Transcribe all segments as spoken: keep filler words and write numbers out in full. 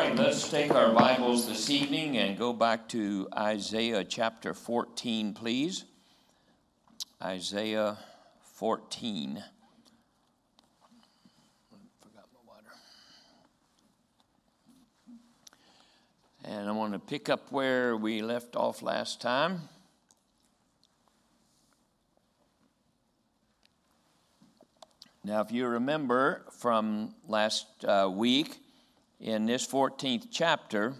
right, let's take our Bibles this evening and go back to Isaiah chapter fourteen, please. Isaiah fourteen. Forgot my water. And I want to pick up where we left off last time. Now, if you remember from last uh, week, in this fourteenth chapter,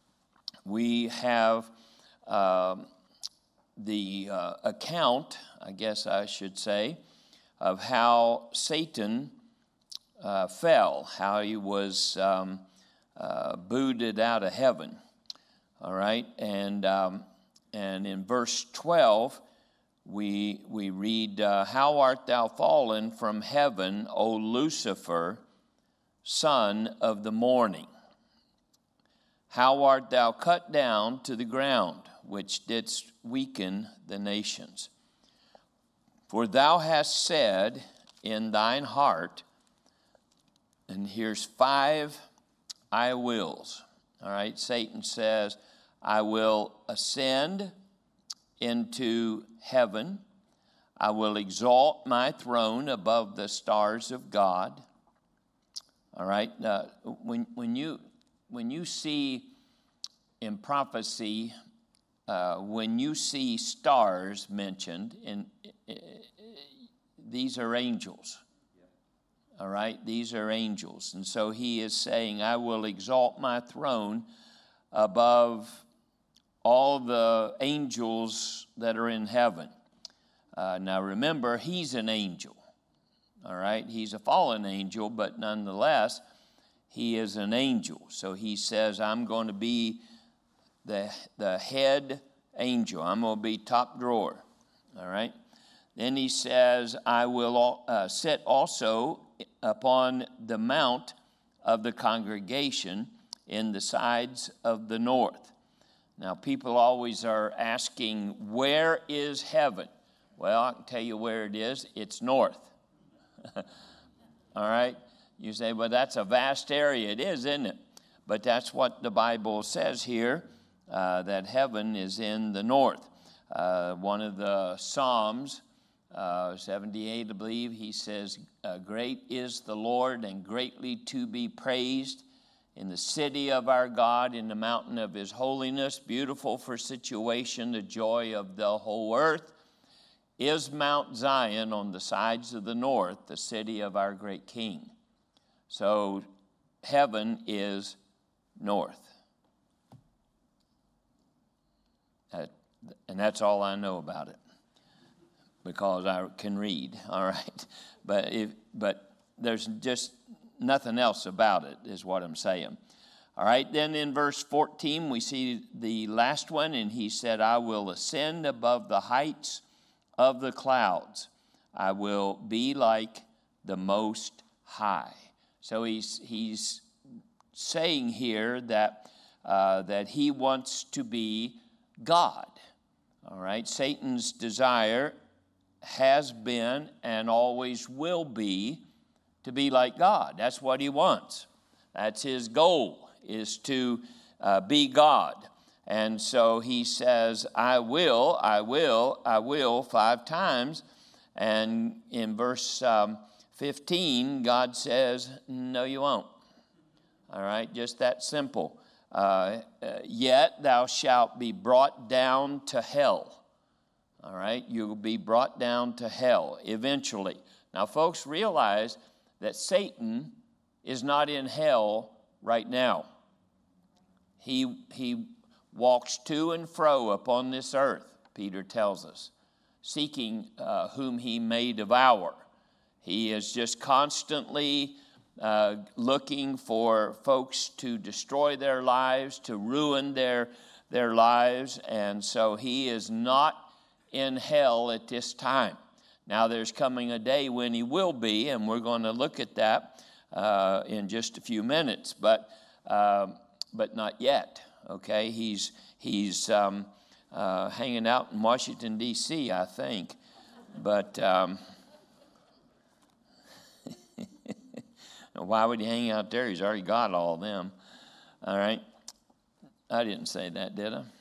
we have uh, the uh, account, I guess I should say, of how Satan uh, fell, how he was um, uh, booted out of heaven. All right, and um, and in verse twelve, we we read, uh, "How art thou fallen from heaven, O Lucifer, son of the morning? How art thou cut down to the ground, which didst weaken the nations? For thou hast said in thine heart," and here's five I wills. All right, Satan says, "I will ascend into heaven. I will exalt my throne above the stars of God." All right. Uh, when when you when you see in prophecy, uh, when you see stars mentioned, in uh, these are angels. All right, these are angels, and so he is saying, "I will exalt my throne above all the angels that are in heaven." Uh, now remember, he's an angel. All right, he's a fallen angel, but nonetheless, he is an angel. So he says, "I'm going to be the, the head angel. I'm going to be top drawer." All right. Then he says, "I will uh, sit also upon the mount of the congregation in the sides of the north." Now, people always are asking, where is heaven? Well, I can tell you where it is. It's north. All right? You say, well, that's a vast area. It is, isn't it? But that's what the Bible says here, uh, that heaven is in the north. Uh, one of the Psalms, uh, seventy-eight, I believe, he says, uh, "Great is the Lord and greatly to be praised in the city of our God, in the mountain of his holiness, beautiful for situation, the joy of the whole earth, is Mount Zion on the sides of the north, the city of our great King." So heaven is north. That, and that's all I know about it, because I can read, all right? But if, but there's just nothing else about it, is what I'm saying. All right, then in verse fourteen, we see the last one, and he said, "I will ascend above the heights of the clouds. I will be like the Most High." So he's he's saying here that uh, that he wants to be God. All right, Satan's desire has been and always will be to be like God. That's what he wants. That's his goal, is to uh, be God. And so he says, "I will, I will, I will," five times. And in verse um, fifteen, God says, "No, you won't." All right, just that simple. Uh, uh, "Yet thou shalt be brought down to hell." All right, you will be brought down to hell eventually. Now, folks, realize that Satan is not in hell right now. He he walks to and fro upon this earth, Peter tells us, seeking uh, whom he may devour. He is just constantly uh, looking for folks to destroy their lives, to ruin their, their lives, and so he is not in hell at this time. Now, there's coming a day when he will be, and we're going to look at that uh, in just a few minutes, but uh, but not yet. Okay, he's he's um, uh, hanging out in Washington D C, I think, but um, why would he hang out there? He's already got all of them. All right. I didn't say that, did I?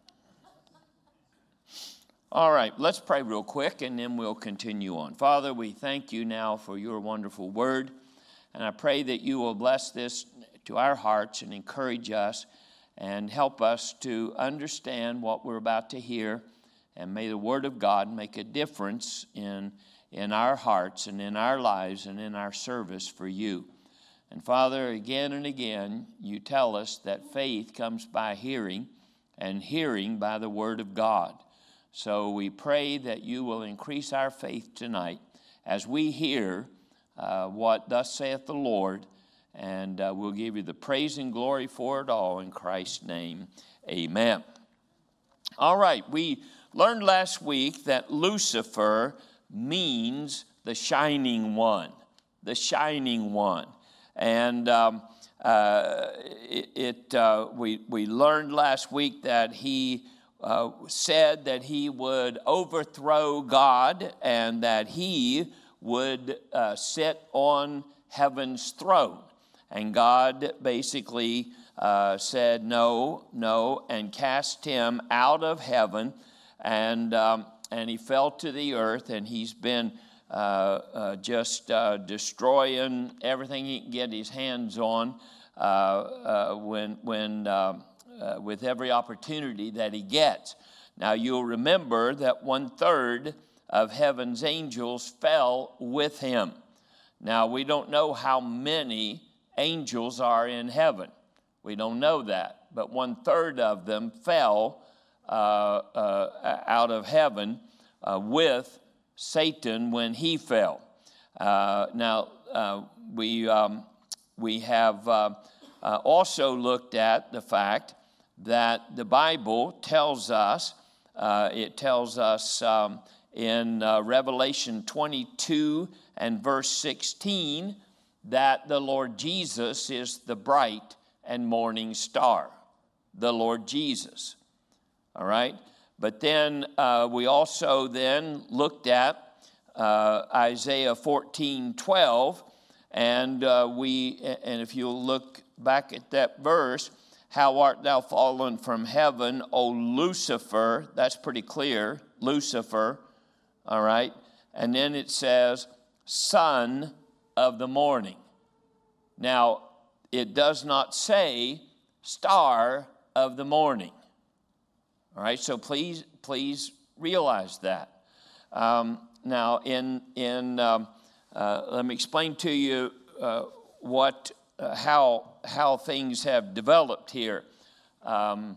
All right, let's pray real quick, and then we'll continue on. Father, we thank you now for your wonderful word, and I pray that you will bless this to our hearts and encourage us and help us to understand what we're about to hear, and may the word of God make a difference in, in our hearts and in our lives and in our service for you. And Father, again and again, you tell us that faith comes by hearing, and hearing by the word of God. So we pray that you will increase our faith tonight as we hear uh, what thus saith the Lord, and uh, we'll give you the praise and glory for it all in Christ's name. Amen. All right, we learned last week that Lucifer means the shining one, the shining one. And um, uh, it, it uh, we, we learned last week that he Uh, said that he would overthrow God and that he would uh, sit on heaven's throne. And God basically uh, said no, no, and cast him out of heaven, and um, and he fell to the earth, and he's been uh, uh, just uh, destroying everything he can get his hands on uh, uh, when when. Uh, Uh, with every opportunity that he gets. Now, you'll remember that one third of heaven's angels fell with him. Now, we don't know how many angels are in heaven. We don't know that. But one third of them fell uh, uh, out of heaven uh, with Satan when he fell. Uh, now, uh, we, um, we have uh, uh, also looked at the fact that the Bible tells us, uh, it tells us um, in uh, Revelation twenty-two and verse sixteen that the Lord Jesus is the bright and morning star, the Lord Jesus, all right? But then uh, we also then looked at uh, Isaiah fourteen twelve, and uh, we, and if you look back at that verse, how art thou fallen from heaven, O Lucifer? That's pretty clear, Lucifer, all right? And then it says, son of the morning. Now, it does not say star of the morning, all right? So please, please realize that. Um, now, in, in um, uh, let me explain to you uh, what Uh, how how things have developed here. Um,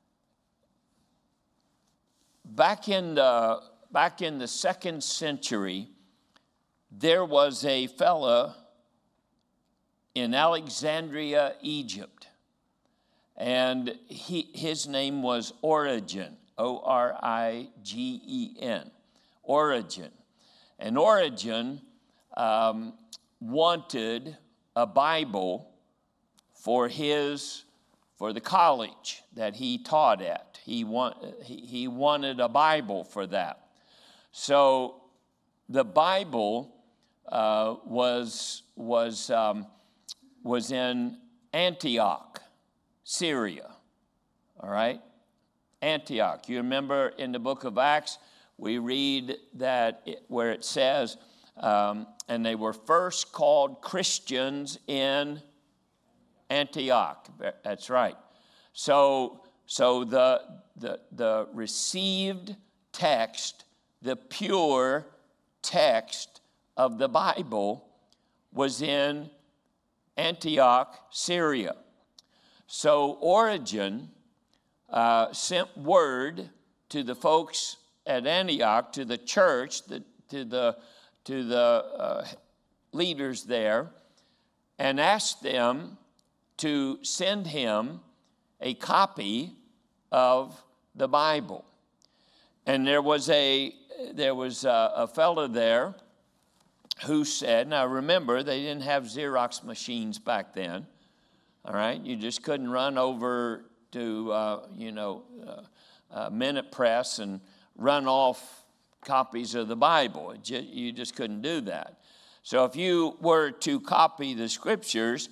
back in the back in the second century, there was a fella in Alexandria, Egypt, and he his name was Origen, O R I G E N, Origen, and Origen um, wanted a Bible for his for the college that he taught at. He want he, he wanted a Bible for that. So the Bible uh, was was um, was in Antioch, Syria. All right, Antioch. You remember in the book of Acts we read that it, where it says. Um, and they were first called Christians in Antioch. That's right. So, so the, the, the received text, the pure text of the Bible was in Antioch, Syria. So Origen uh, sent word to the folks at Antioch, to the church, the, to the to the uh, leaders there, and asked them to send him a copy of the Bible. And there was a there was a, a fellow there who said, now remember, they didn't have Xerox machines back then, all right? You just couldn't run over to, uh, you know, uh, uh, Minute Press and run off copies of the Bible. It just, you just couldn't do that. So if you were to copy the Scriptures,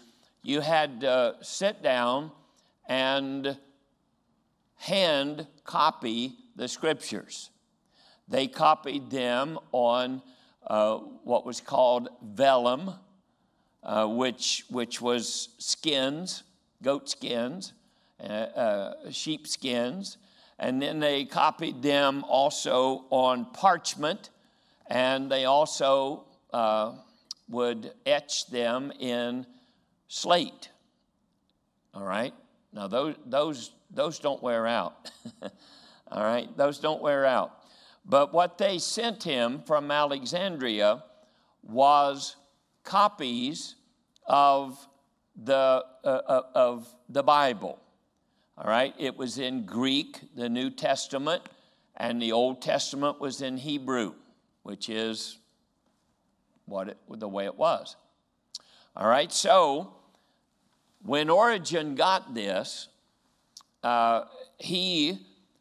you had to sit down and hand copy the scriptures. They copied them on uh, what was called vellum, uh, which, which was skins, goat skins, uh, uh, sheep skins. And then they copied them also on parchment, and they also uh, would etch them in slate. All right? Now, those, those, those don't wear out. All right? Those don't wear out. But what they sent him from Alexandria was copies of the, uh, of the Bible. All right? It was in Greek, the New Testament, and the Old Testament was in Hebrew, which is what it, the way it was. All right? So, when Origen got this, uh, he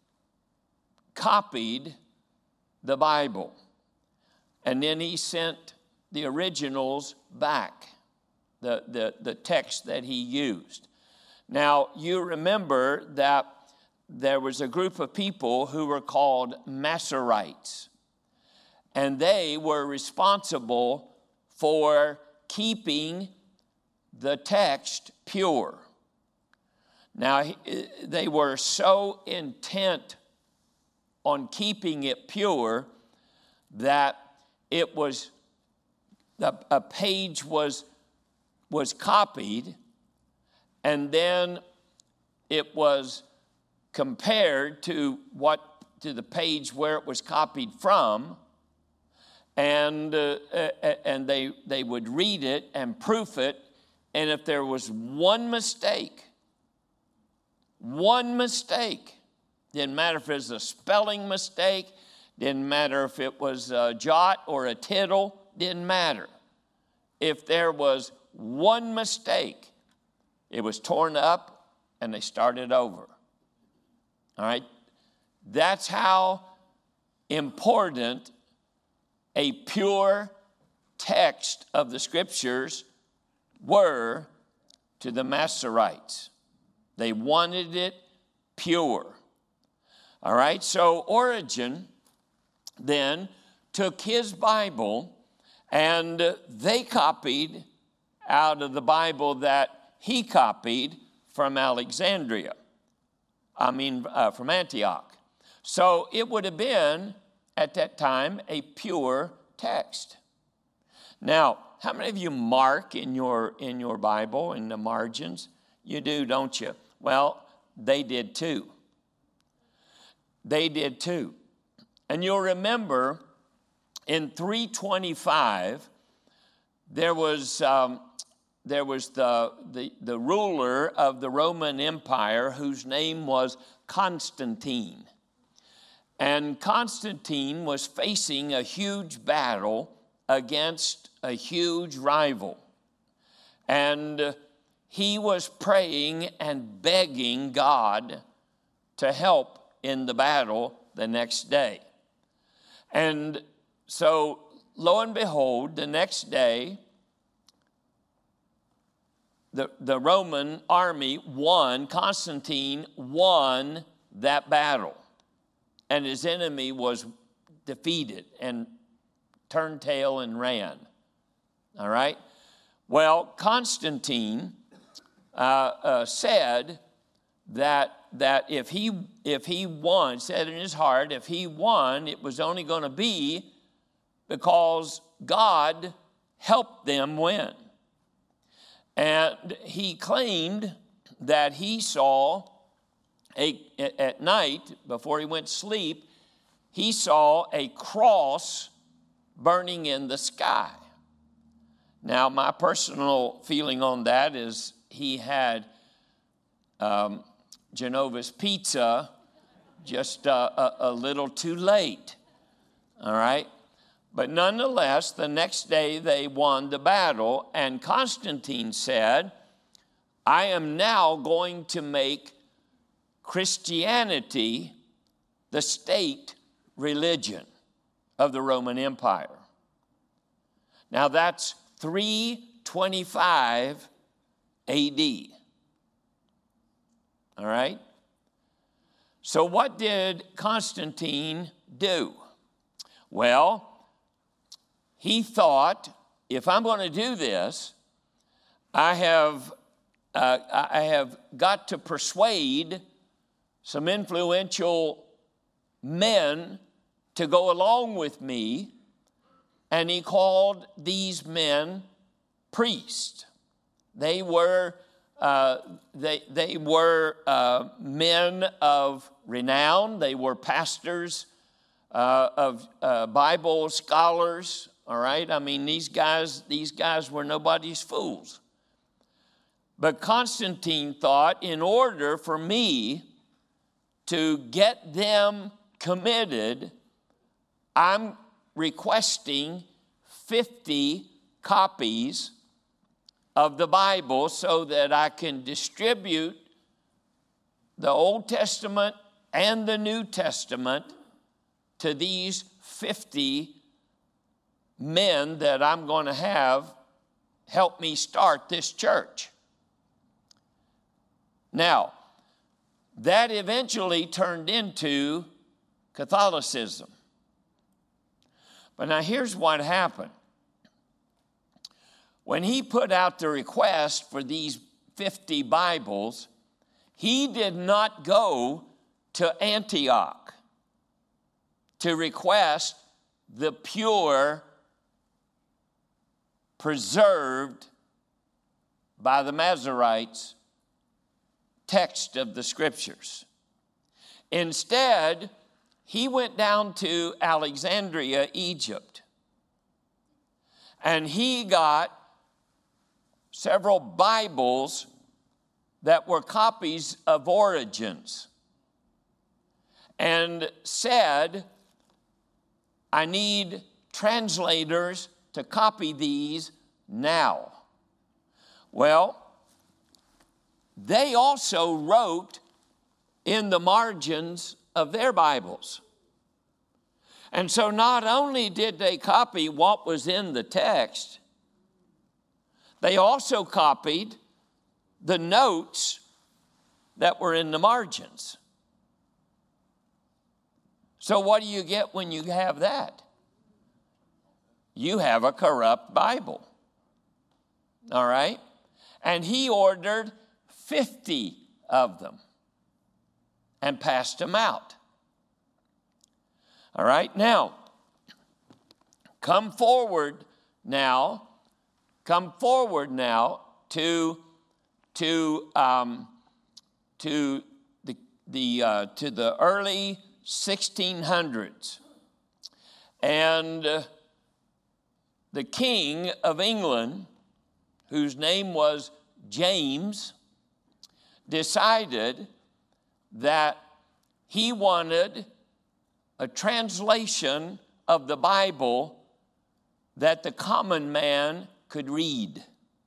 copied the Bible, and then he sent the originals back, the, the, the text that he used. Now, you remember that there was a group of people who were called Masoretes, and they were responsible for keeping the text pure. Now, they were so intent on keeping it pure that it was, a, a page was, was copied, and then it was compared to what, to the page where it was copied from, and, uh, and they, they would read it and proof it, and if there was one mistake, one mistake, didn't matter if it was a spelling mistake, didn't matter if it was a jot or a tittle, didn't matter. If there was one mistake, it was torn up and they started over. All right? That's how important a pure text of the scriptures were to the Masoretes. They wanted it pure. All right, so Origen then took his Bible and they copied out of the Bible that he copied from Alexandria. I mean, uh, from Antioch. So it would have been, at that time, a pure text. Now, how many of you mark in your, in your Bible, in the margins? You do, don't you? Well, they did too. They did too. And you'll remember in three twenty-five, there was, um, there was the, the, the ruler of the Roman Empire whose name was Constantine. And Constantine was facing a huge battle against a huge rival. And uh, he was praying and begging God to help in the battle the next day. And so, lo and behold, the next day, the, the Roman army won, Constantine won that battle. And his enemy was defeated and turned tail and ran. All right? Well, Constantine uh, uh, said that that if he if he won, said in his heart, if he won, it was only going to be because God helped them win. And he claimed that he saw a, at night, before he went to sleep, he saw a cross burning in the sky. Now, my personal feeling on that is he had um, Genova's pizza just uh, a, a little too late, all right? But nonetheless, the next day they won the battle, and Constantine said, I am now going to make Christianity the state religion of the Roman Empire. Now that's three twenty-five A D. All right? So what did Constantine do? Well, he thought, if I'm going to do this, I have, uh, I have got to persuade some influential men to go along with me, and he called these men priests. They were uh, they they were uh, men of renown. They were pastors uh, of uh, Bible scholars. All right, I mean these guys these guys were nobody's fools. But Constantine thought, in order for me to get them committed, I'm requesting fifty copies of the Bible so that I can distribute the Old Testament and the New Testament to these fifty men that I'm going to have help me start this church. Now, that eventually turned into Catholicism. But now here's what happened. When he put out the request for these fifty Bibles, he did not go to Antioch to request the pure, preserved by the Masoretes text of the Scriptures. Instead, he went down to Alexandria, Egypt, and he got several Bibles that were copies of Origen's, and said, I need translators to copy these now. Well, they also wrote in the margins of their Bibles. And so not only did they copy what was in the text, they also copied the notes that were in the margins. So what do you get when you have that? You have a corrupt Bible. All right? And he ordered fifty of them and passed them out. All right? Now, come forward now, come forward now to, to, um, to the, the, uh, to the early sixteen hundreds. And uh, the King of England, whose name was James, decided that he wanted a translation of the Bible that the common man could read.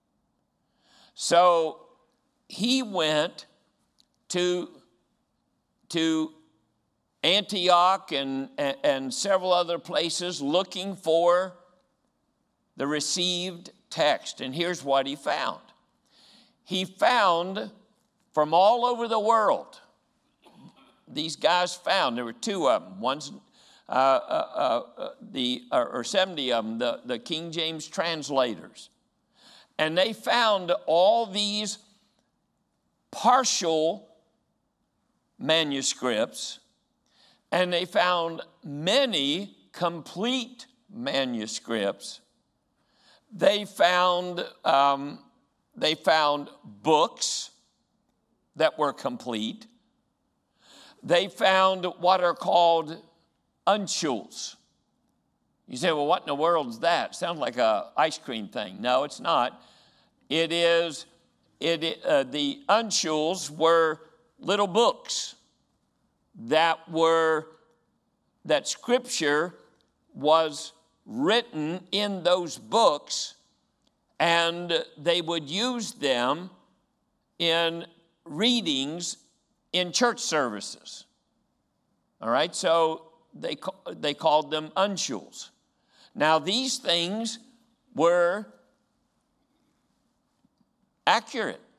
So he went to, to Antioch and, and, and several other places looking for the received text. And here's what he found. He found from all over the world, these guys found, there were two of them, one's uh, uh, uh, the, uh, or seventy of them, the, the King James translators. And they found all these partial manuscripts, and they found many complete manuscripts. They found, um, they found books that were complete. They found what are called uncials. You say, well, what in the world is that? Sounds like an ice cream thing. No, it's not. It is, it, uh, the uncials were little books that were, that Scripture was written in those books, and they would use them in readings in church services. All right, so they, they called them uncials. Now, these things were accurate.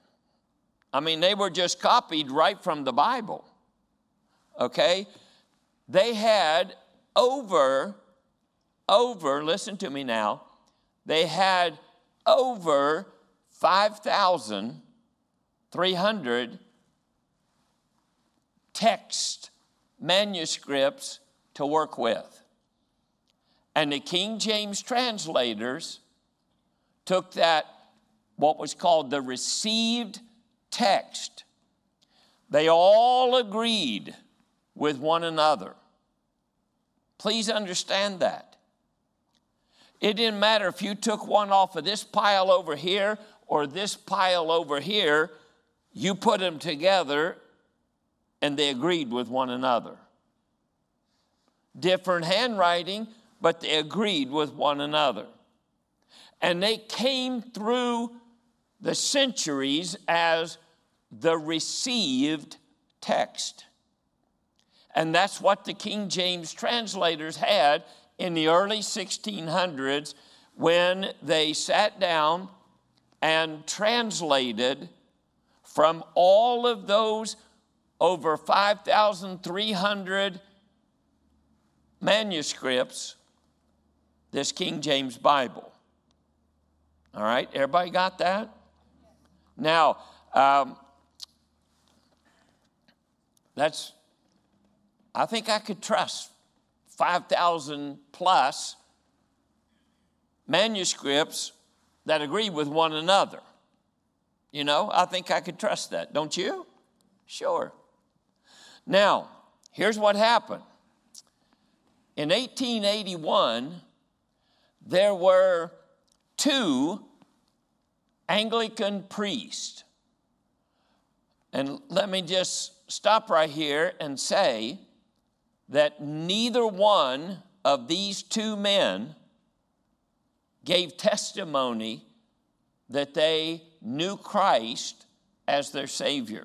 I mean, they were just copied right from the Bible. Okay? They had over, over, listen to me now, they had over five thousand three hundred text manuscripts to work with. And the King James translators took that, what was called the received text. They all agreed with one another. Please understand that. It didn't matter if you took one off of this pile over here or this pile over here, you put them together and they agreed with one another. Different handwriting, but they agreed with one another. And they came through the centuries as the received text. And that's what the King James translators had in the early sixteen hundreds when they sat down and translated from all of those over five thousand three hundred manuscripts, this King James Bible. All right, everybody got that? Now, um, that's, I think I could trust five thousand plus manuscripts that agree with one another. You know, I think I could trust that, don't you? Sure. Now, here's what happened. In eighteen eighty-one, there were two Anglican priests. And let me just stop right here and say that neither one of these two men gave testimony that they knew Christ as their Savior.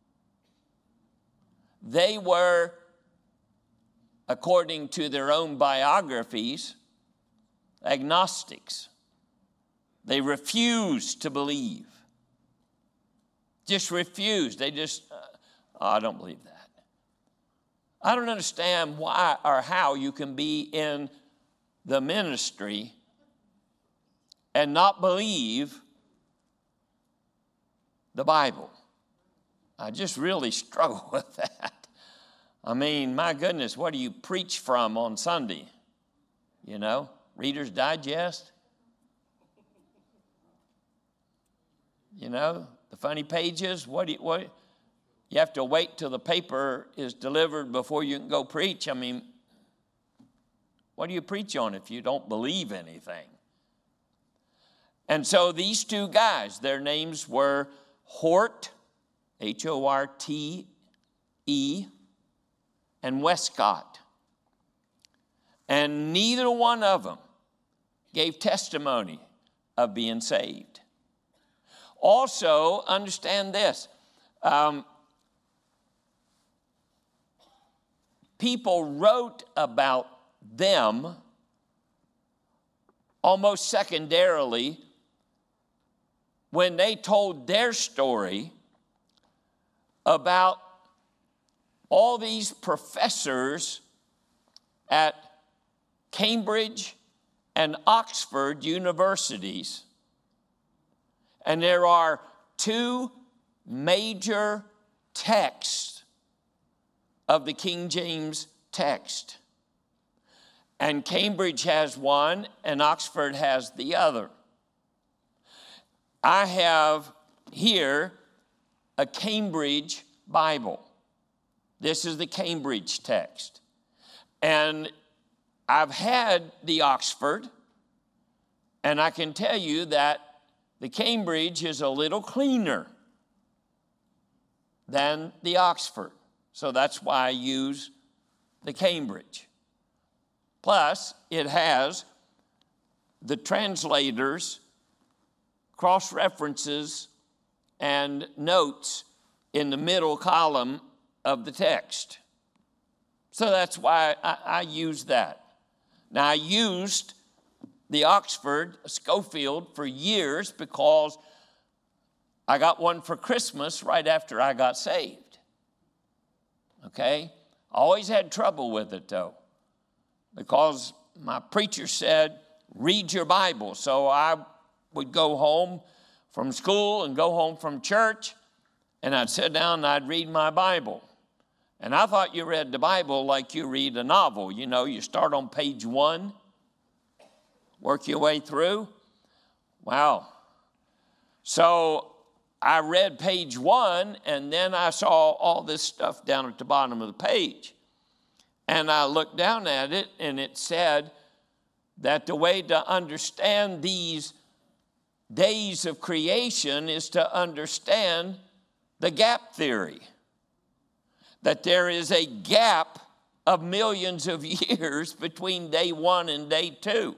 They were, according to their own biographies, agnostics. They refused to believe. Just refused. They just, uh, oh, I don't believe that. I don't understand why or how you can be in the ministry and not believe the Bible. I just really struggle with that. I mean, my goodness, what do you preach from on Sunday? You know, Reader's Digest? You know, the funny pages? What do you, what? You have to wait till the paper is delivered before you can go preach. I mean, what do you preach on if you don't believe anything? And so these two guys, their names were Hort, H O R T E, and Westcott. And neither one of them gave testimony of being saved. Also, understand this. Um, people wrote about them almost secondarily when they told their story about all these professors at Cambridge and Oxford universities. And there are two major texts of the King James text. And Cambridge has one, and Oxford has the other. I have here a Cambridge Bible. This is the Cambridge text. And I've had the Oxford, and I can tell you that the Cambridge is a little cleaner than the Oxford. So that's why I use the Cambridge. Plus, it has the translators, cross-references, and notes in the middle column of the text. So that's why I, I use that. Now, I used the Oxford Scofield for years because I got one for Christmas right after I got saved. Okay? Always had trouble with it, though, because my preacher said, read your Bible. So I would go home from school and go home from church, and I'd sit down and I'd read my Bible. And I thought you read the Bible like you read a novel. You know, you start on page one, work your way through. Wow. So I read page one, and then I saw all this stuff down at the bottom of the page. And I looked down at it, and it said that the way to understand these days of creation is to understand the gap theory. That there is a gap of millions of years between day one and day two.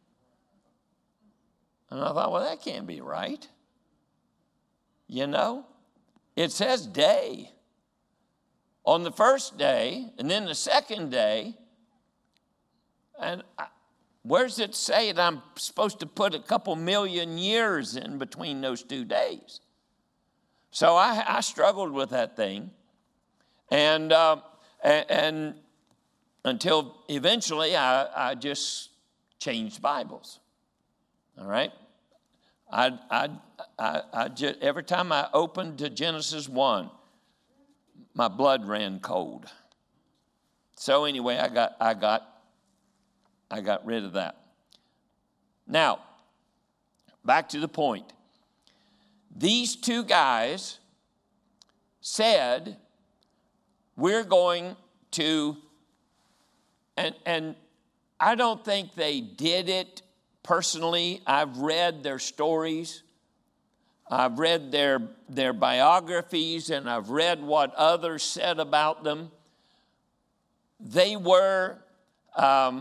And I thought, well, that can't be right. You know, it says day on the first day, and then the second day. And I, where's it say that I'm supposed to put a couple million years in between those two days? So I, I struggled with that thing. And, uh, and, and until eventually I, I just changed Bibles. All right? I, I, I, I just, every time I opened to Genesis one, my blood ran cold. So anyway, I got, I got, I got rid of that. Now, back to the point. These two guys said, we're going to, and, and I don't think they did it personally. I've read their stories. I've read their, their biographies, and I've read what others said about them. They were, um,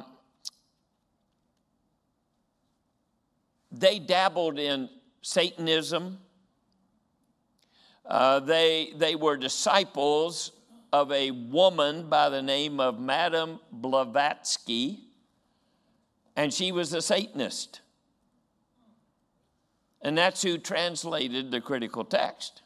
they dabbled in Satanism. Uh, they, they were disciples of a woman by the name of Madame Blavatsky, and she was a Satanist. And that's who translated the critical text.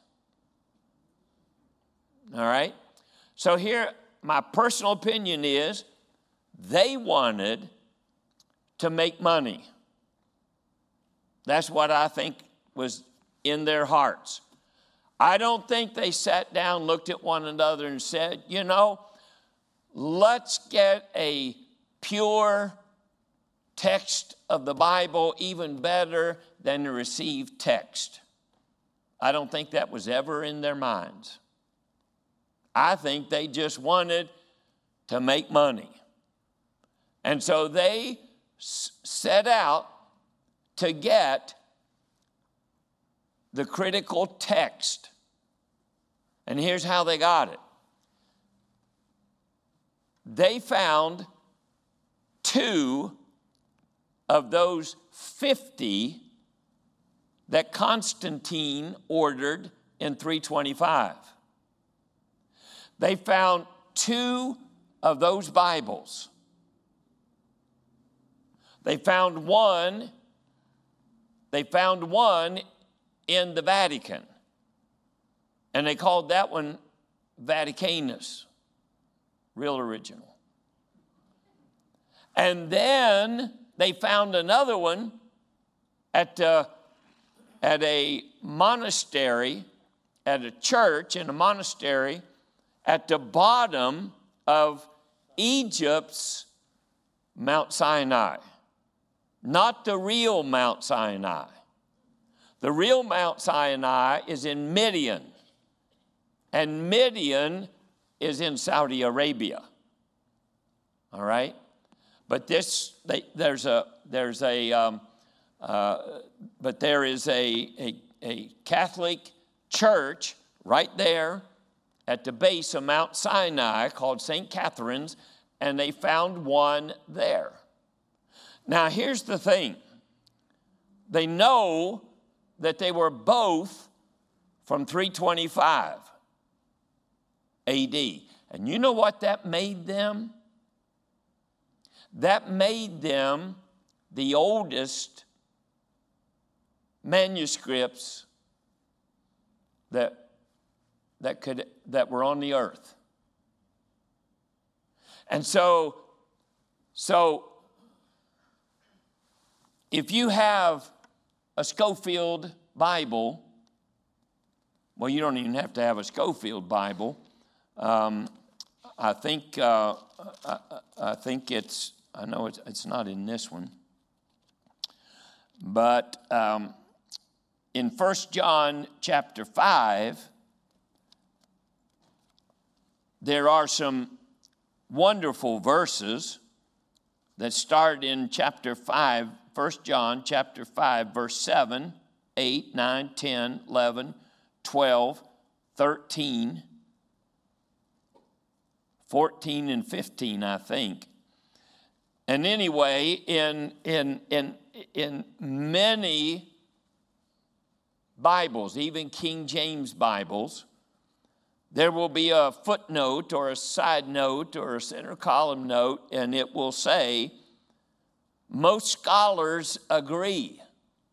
All right? So here, my personal opinion is they wanted to make money. That's what I think was in their hearts. I don't think they sat down, looked at one another and said, you know, let's get a pure text of the Bible even better than the received text. I don't think that was ever in their minds. I think they just wanted to make money. And so they s- set out to get the critical text. And here's how they got it. They found two of those fifty that Constantine ordered in three twenty-five. They found two of those Bibles. They found one, they found one in the Vatican. And they called that one Vaticanus, real original. And then they found another one at, uh, at a monastery, at a church in a monastery at the bottom of Egypt's Mount Sinai. Not the real Mount Sinai. The real Mount Sinai is in Midian. And Midian is in Saudi Arabia. All right? But this, they, there's a, there's a, um, uh, but there is a, a, a Catholic church right there at the base of Mount Sinai called Saint Catherine's, and they found one there. Now, here's the thing. They know that they were both from three twenty-five A D. And you know what that made them? That made them the oldest manuscripts that, that, could, that were on the earth. And so, so if you have a Scofield Bible, well, you don't even have to have a Scofield Bible. Um, I think uh, I, I think it's I know it's it's not in this one, but um, in First John chapter five, there are some wonderful verses that start in chapter five, First John chapter five, verse seven, eight, nine, ten, eleven, twelve, thirteen, fourteen, and fifteen, I think. And anyway, in, in, in, in many Bibles, even King James Bibles, there will be a footnote or a side note or a center column note, and it will say, most scholars agree.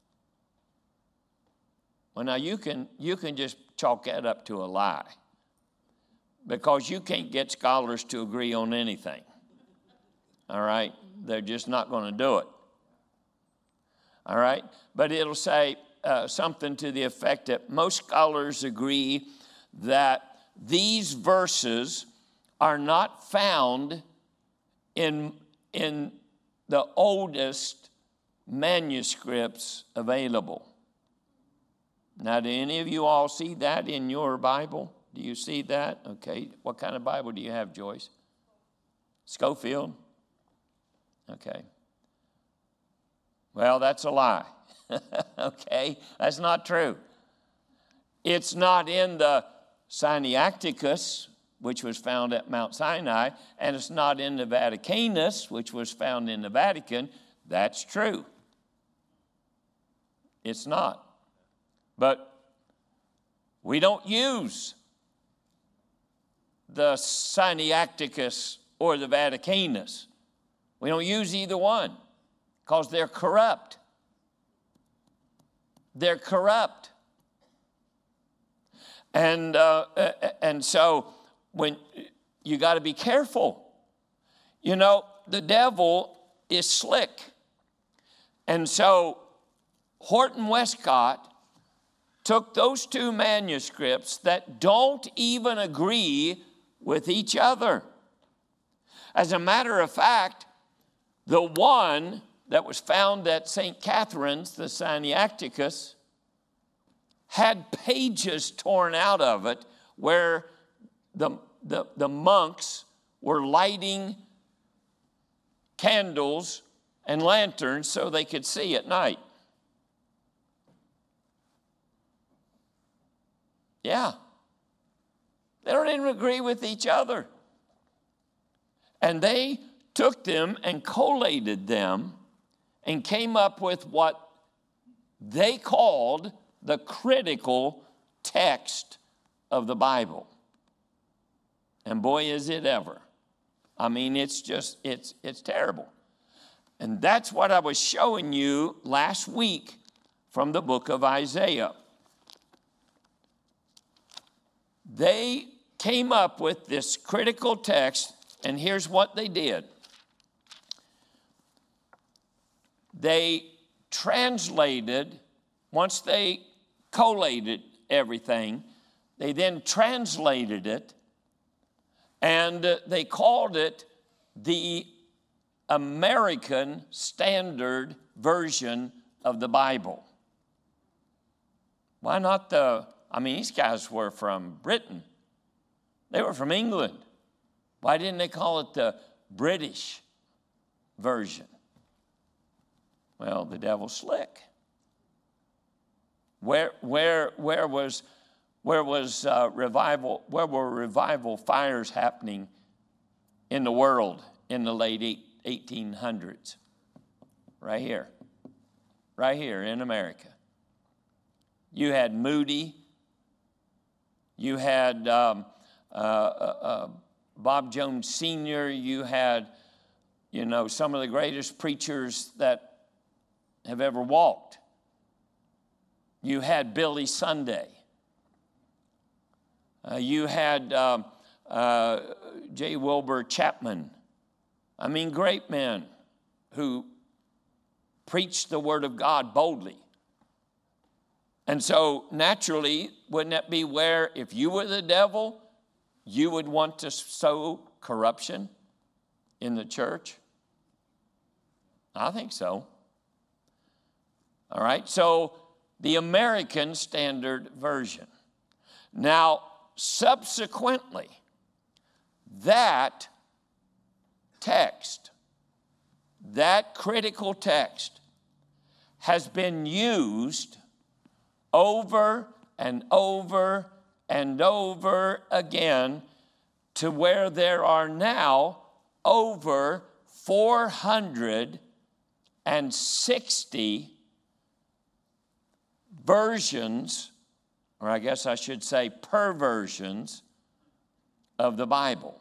Well, now you can, you can just chalk that up to a lie, because you can't get scholars to agree on anything. All right? They're just not going to do it. All right? But it'll say uh, something to the effect that most scholars agree that these verses are not found in, in the oldest manuscripts available. Now, do any of you all see that in your Bible? Do you see that? Okay. What kind of Bible do you have, Joyce? Scofield? Okay. Well, that's a lie. Okay? That's not true. It's not in the Sinaiticus, which was found at Mount Sinai, and it's not in the Vaticanus, which was found in the Vatican. That's true. It's not. But we don't use the Sinaiticus or the Vaticanus. We don't use either one because they're corrupt. They're corrupt. And, uh, and so when you got to be careful. You know, the devil is slick. And so Horton Westcott took those two manuscripts that don't even agree with each other. As a matter of fact, the one that was found at Saint Catherine's, the Sinaiticus, had pages torn out of it where the, the, the monks were lighting candles and lanterns so they could see at night. Yeah. They don't even agree with each other. And they took them and collated them and came up with what they called the critical text of the Bible. And boy, is it ever. I mean, it's just, it's, it's terrible. And that's what I was showing you last week from the book of Isaiah. They came up with this critical text, and here's what they did. They translated, once they collated everything, they then translated it, and they called it the American Standard Version of the Bible. Why not the, I mean, these guys were from Britain. They were from England. Why didn't they call it the British version? Well, the devil's slick. Where, where, where was, where was uh, revival? Where were revival fires happening in the world in the late eighteen hundreds? Right here, right here in America. You had Moody. You had um, uh, uh, Bob Jones Senior You had, you know, some of the greatest preachers that have ever walked. You had Billy Sunday. Uh, you had uh, uh, J. Wilbur Chapman. I mean, great men who preached the Word of God boldly. And so, naturally, wouldn't that be where, if you were the devil, you would want to sow corruption in the church? I think so. All right, so the American Standard Version. Now, subsequently, that text, that critical text, has been used over and over and over again to where there are now over four hundred sixty versions, or I guess I should say perversions, of the Bible.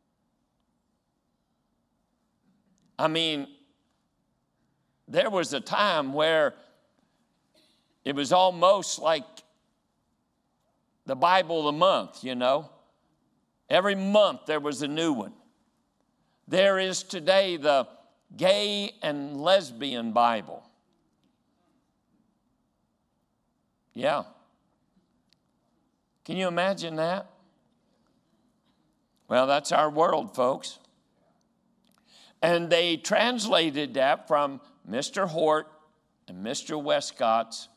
I mean, there was a time where it was almost like the Bible of the month, you know. Every month there was a new one. There is today the gay and lesbian Bible. Yeah. Can you imagine that? Well, that's our world, folks. And they translated that from Mister Hort and Mister Westcott's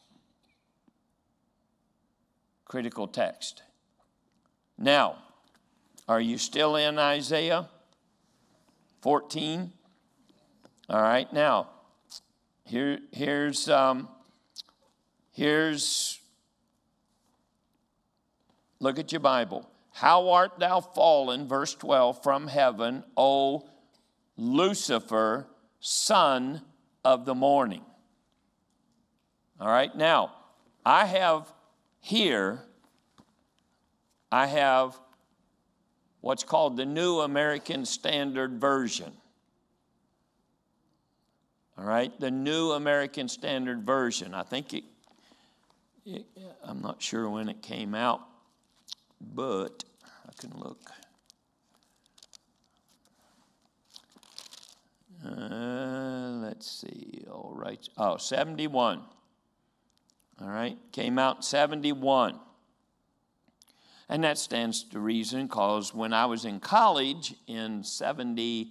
critical text. Now, are you still in Isaiah fourteen? All right, now, here, here's, um, here's, look at your Bible. How art thou fallen, verse twelve, from heaven, O Lucifer, son of the morning. All right, now, I have here, I have what's called the New American Standard Version. All right, the New American Standard Version. I think it, it I'm not sure when it came out, but I can look. Uh, let's see, all right. Oh, seventy-one. All right, came out in seventy-one. And that stands to reason because when I was in college in seventy-two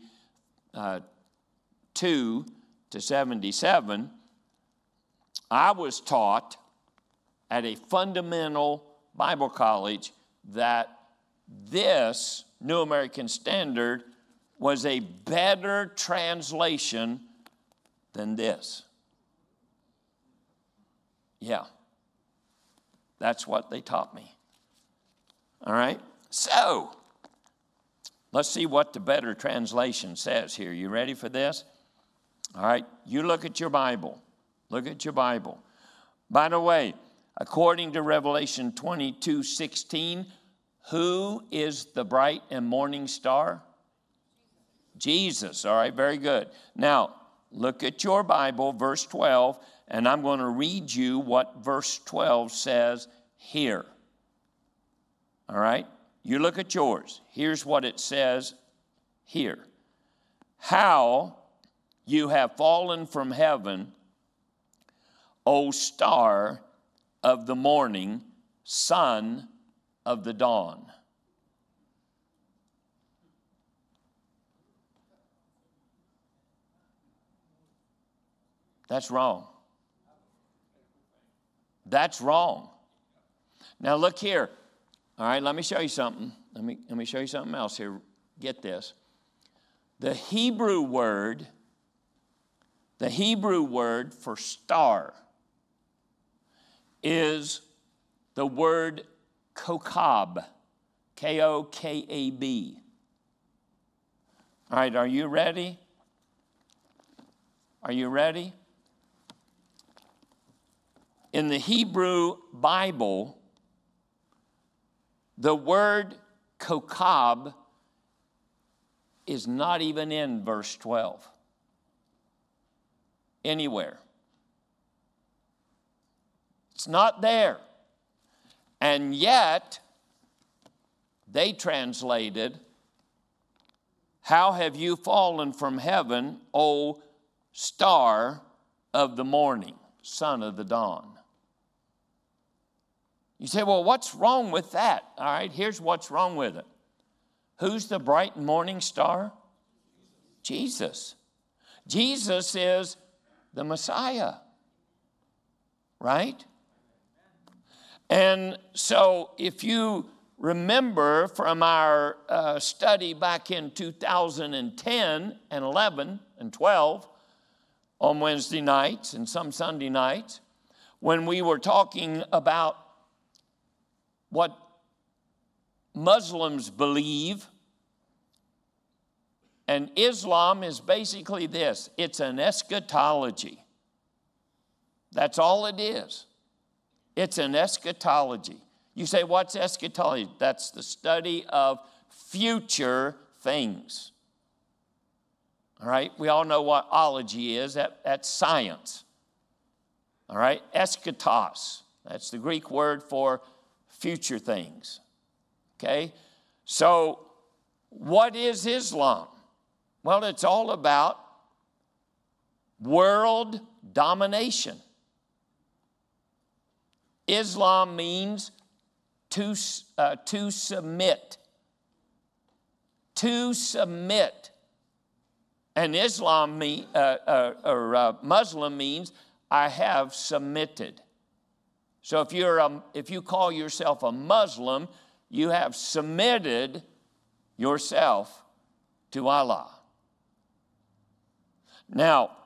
to seventy-seven, I was taught at a fundamental Bible college that this New American Standard was a better translation than this. Yeah, that's what they taught me. All right, so let's see what the better translation says here. You ready for this? All right, you look at your Bible. Look at your Bible. By the way, according to Revelation twenty-two sixteen, who is the bright and morning star? Jesus. All right, very good. Now, look at your Bible, verse twelve, and I'm going to read you what verse twelve says here. All right, you look at yours. Here's what it says here. How you have fallen from heaven, O star of the morning, son of the dawn. That's wrong. That's wrong. Now look here. All right, let me show you something. Let me, let me show you something else here. Get this. The Hebrew word, the Hebrew word for star is the word kokab, K O K A B. All right, are you ready? Are you ready? In the Hebrew Bible, the word kokab is not even in verse twelve. Anywhere. It's not there. And yet, they translated, "How have you fallen from heaven, O star of the morning, son of the dawn?" You say, well, what's wrong with that? All right, here's what's wrong with it. Who's the bright morning star? Jesus. Jesus is the Messiah, right? And so if you remember from our uh, study back in two thousand ten and eleven and twelve on Wednesday nights and some Sunday nights, when we were talking about what Muslims believe, and Islam is basically this: it's an eschatology. That's all it is. It's an eschatology. You say, what's eschatology? That's the study of future things. All right? We all know what ology is. That, that's science. All right? Eschatos. That's the Greek word for future things. Okay? So, what is Islam? Well, it's all about world domination. Islam means to, uh, to submit. To submit. And Islam, mean, uh, uh, or uh, Muslim means I have submitted. So if you're a, if you call yourself a Muslim, you have submitted yourself to Allah. Now,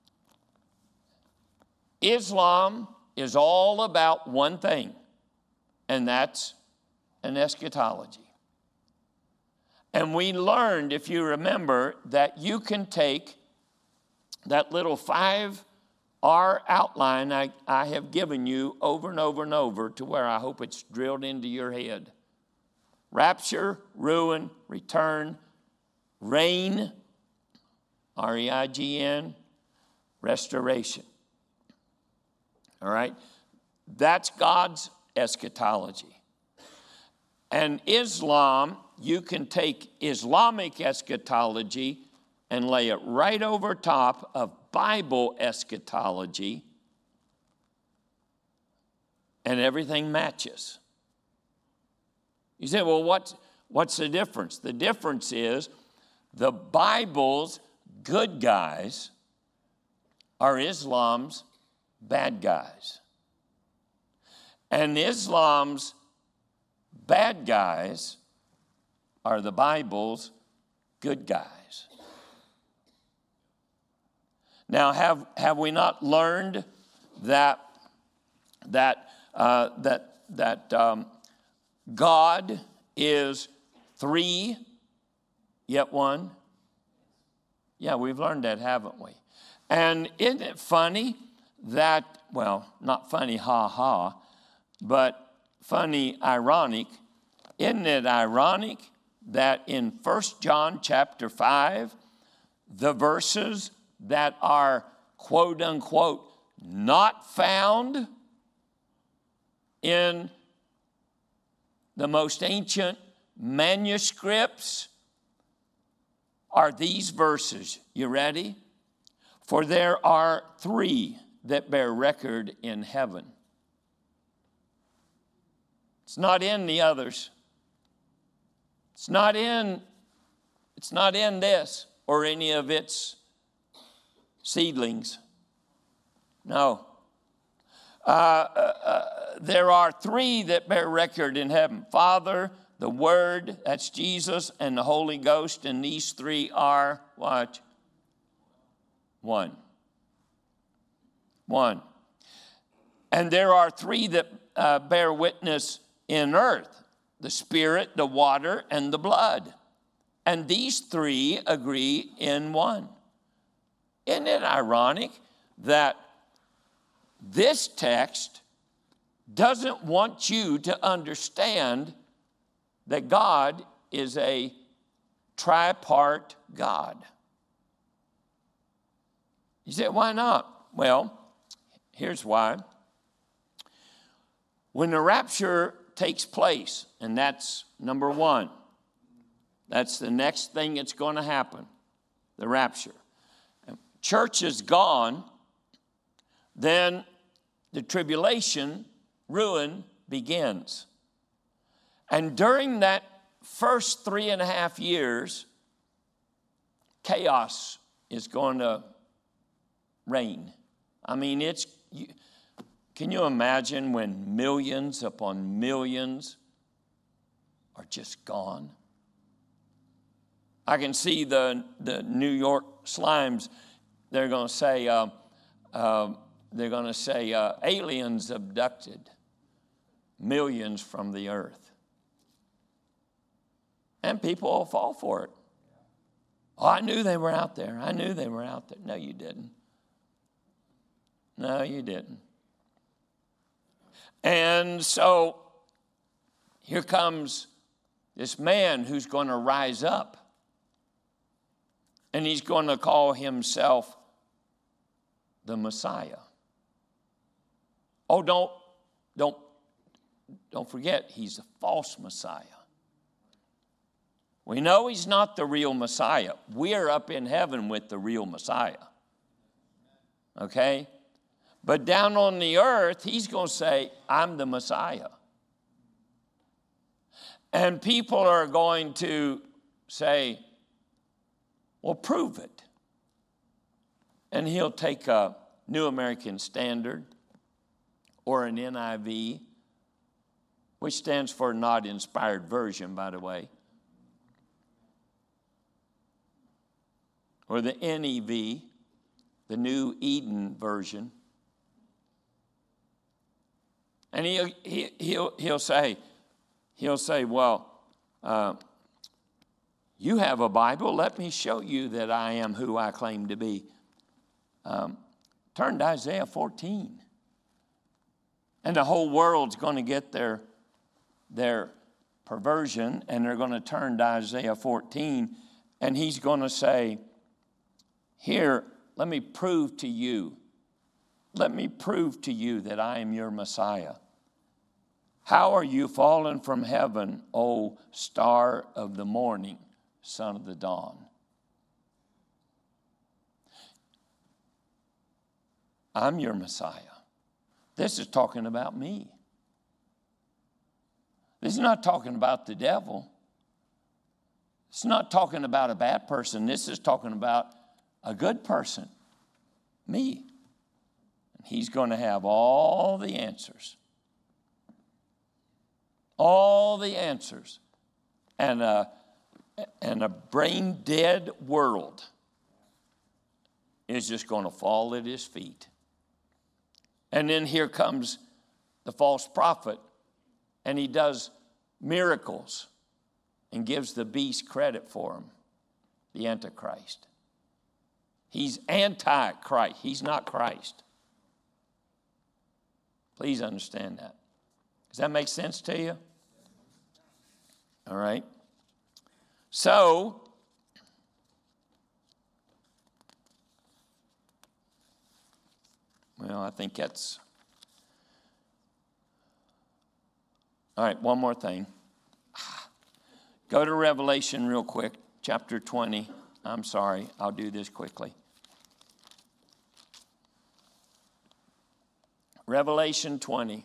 Islam is all about one thing, and that's an eschatology. And we learned, if you remember, that you can take that little five R outline I, I have given you over and over and over to where I hope it's drilled into your head. Rapture, ruin, return, reign, R E I G N, restoration. All right? That's God's eschatology. And Islam, you can take Islamic eschatology and lay it right over top of Bible eschatology, and everything matches. You say, well, what, what's the difference? The difference is the Bible's good guys are Islam's bad guys. And Islam's bad guys are the Bible's good guys. Now, have, have we not learned that, that, uh, that, that um, God is three, yet one? Yeah, we've learned that, haven't we? And isn't it funny that, well, not funny, ha ha, but funny, ironic. Isn't it ironic that in First John chapter five, the verses that are quote unquote not found in the most ancient manuscripts are these verses? You ready? For there are three that bear record in heaven. It's not in the others. It's not in, it's not in this or any of its seedlings. No. Uh, uh, uh, there are three that bear record in heaven. Father, the Word, that's Jesus, and the Holy Ghost, and these three are, what? One. One. And there are three that uh, bear witness in earth: the Spirit, the water, and the blood. And these three agree in one. Isn't it ironic that this text doesn't want you to understand that God is a tripart God? You say, why not? Well, here's why. When the rapture takes place, and that's number one. That's the next thing that's going to happen, the rapture. Church is gone, then the tribulation, ruin begins. And during that first three and a half years, chaos is going to reign. I mean, it's, you, can you imagine when millions upon millions are just gone? I can see the, the New York Slimes. They're going to say, uh, uh, they're going to say, uh, aliens abducted millions from the earth. And people will fall for it. Oh, I knew they were out there. I knew they were out there. No, you didn't. No, you didn't. And so here comes this man who's going to rise up. And he's going to call himself the Messiah. Oh, don't, don't, don't forget, he's a false Messiah. We know he's not the real Messiah. We're up in heaven with the real Messiah. Okay? But down on the earth, he's going to say, I'm the Messiah. And people are going to say, well, prove it. And he'll take a New American Standard or an N I V, which stands for Not Inspired Version, by the way, or the N E V, the New Eden Version. And he'll, he, he'll, he'll say, he'll say, well, uh, you have a Bible. Let me show you that I am who I claim to be. Um, turn to Isaiah fourteen. And the whole world's going to get their, their perversion, and they're going to turn to Isaiah fourteen, and he's going to say, here, let me prove to you, let me prove to you that I am your Messiah. How are you fallen from heaven, O star of the morning, son of the dawn? I'm your Messiah. This is talking about me. This is not talking about the devil. It's not talking about a bad person. This is talking about a good person, me. And he's going to have all the answers. All the answers. And a, and a brain-dead world is just going to fall at his feet. And then here comes the false prophet, and he does miracles and gives the beast credit for them, the Antichrist. He's anti-Christ. He's not Christ. Please understand that. Does that make sense to you? All right. So, well, I think that's, all right, one more thing. Go to Revelation real quick, chapter twenty. I'm sorry, I'll do this quickly. Revelation twenty.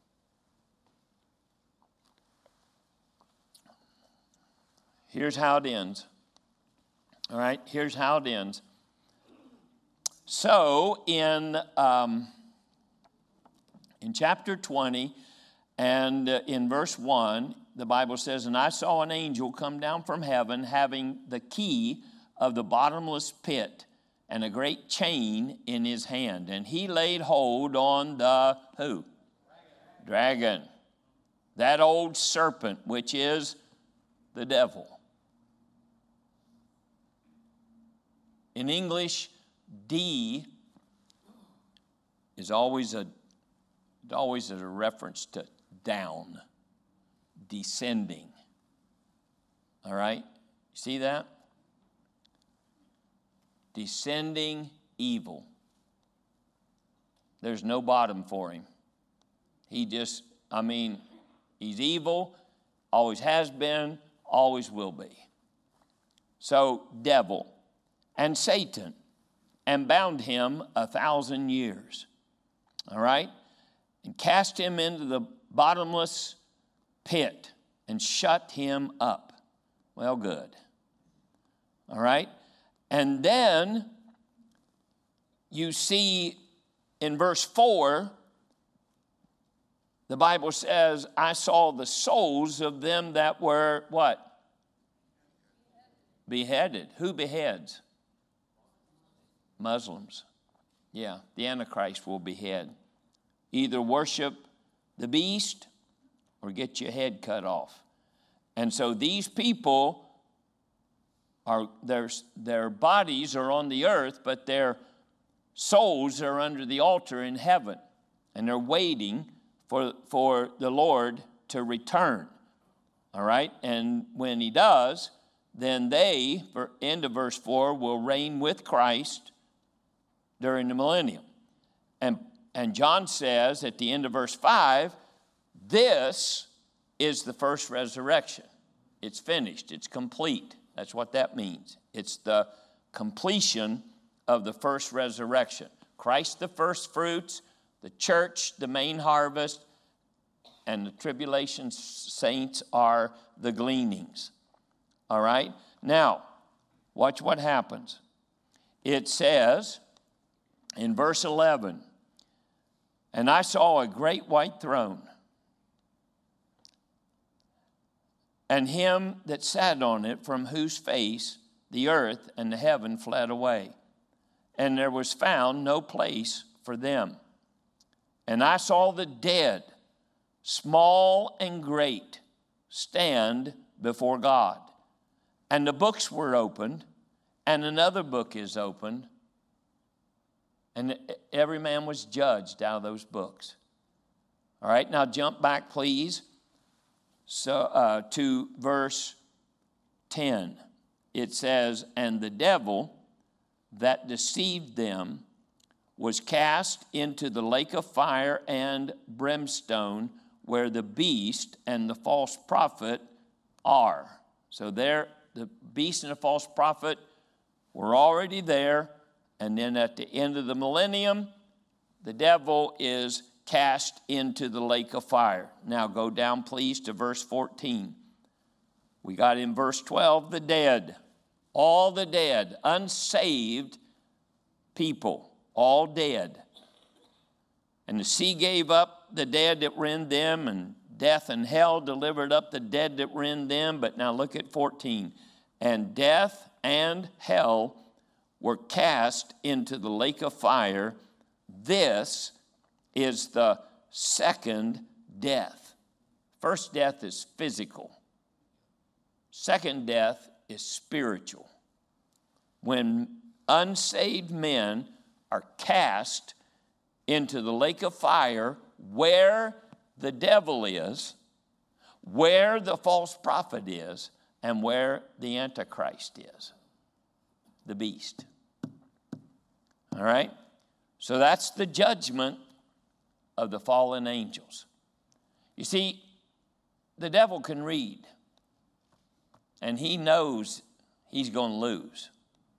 Here's how it ends. All right, here's how it ends. So in, um, in chapter twenty and uh, in verse one, the Bible says, and I saw an angel come down from heaven having the key of the bottomless pit and a great chain in his hand. And he laid hold on the who? Dragon. Dragon. That old serpent, which is the devil. In English, D is always a, always a reference to down, descending. All right? See that? Descending evil. There's no bottom for him. He just, I mean, He's evil, always has been, always will be. So, devil and Satan, and bound him a thousand years. All right? And cast him into the bottomless pit and shut him up. Well, good. All right? And then you see in verse four, the Bible says, I saw the souls of them that were what? Beheaded. Who beheads? Muslims. Yeah, the Antichrist will behead. Either worship the beast or get your head cut off. And so these people, are their, their bodies are on the earth, but their souls are under the altar in heaven. And they're waiting for, for the Lord to return. All right? And when he does, then they, for end of verse four, will reign with Christ during the millennium. And, and John says at the end of verse five, this is the first resurrection. It's finished. It's complete. That's what that means. It's the completion of the first resurrection. Christ the first fruits, the church the main harvest, and the tribulation saints are the gleanings. All right? Now, watch what happens. It says in verse eleven, and I saw a great white throne, and him that sat on it, from whose face the earth and the heaven fled away, and there was found no place for them. And I saw the dead, small and great, stand before God. And the books were opened, and another book is opened, and every man was judged out of those books. All right, now jump back, please, so uh, to verse ten. It says, and the devil that deceived them was cast into the lake of fire and brimstone, where the beast and the false prophet are. So there, the beast and the false prophet were already there. And then at the end of the millennium, the devil is cast into the lake of fire. Now go down, please, to verse fourteen. We got in verse twelve, the dead. All the dead, unsaved people, all dead. And the sea gave up the dead that were in them, and death and hell delivered up the dead that were in them. But now look at fourteen. And death and hell were cast into the lake of fire. This is the second death. First death is physical. Second death is spiritual. When unsaved men are cast into the lake of fire, where the devil is, where the false prophet is, and where the Antichrist is, the beast. All right? So that's the judgment of the fallen angels. You see, the devil can read, and he knows he's going to lose.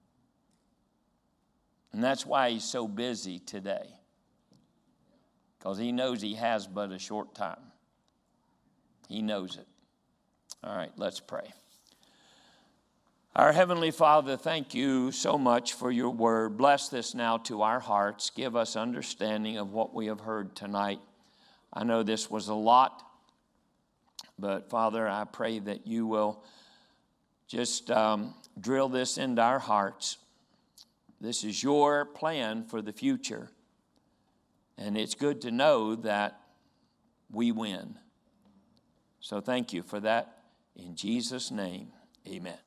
And that's why he's so busy today, because he knows he has but a short time. He knows it. All right, let's pray. Our Heavenly Father, thank you so much for your word. Bless this now to our hearts. Give us understanding of what we have heard tonight. I know this was a lot, but Father, I pray that you will just um, drill this into our hearts. This is your plan for the future, and it's good to know that we win. So thank you for that. In Jesus' name, amen.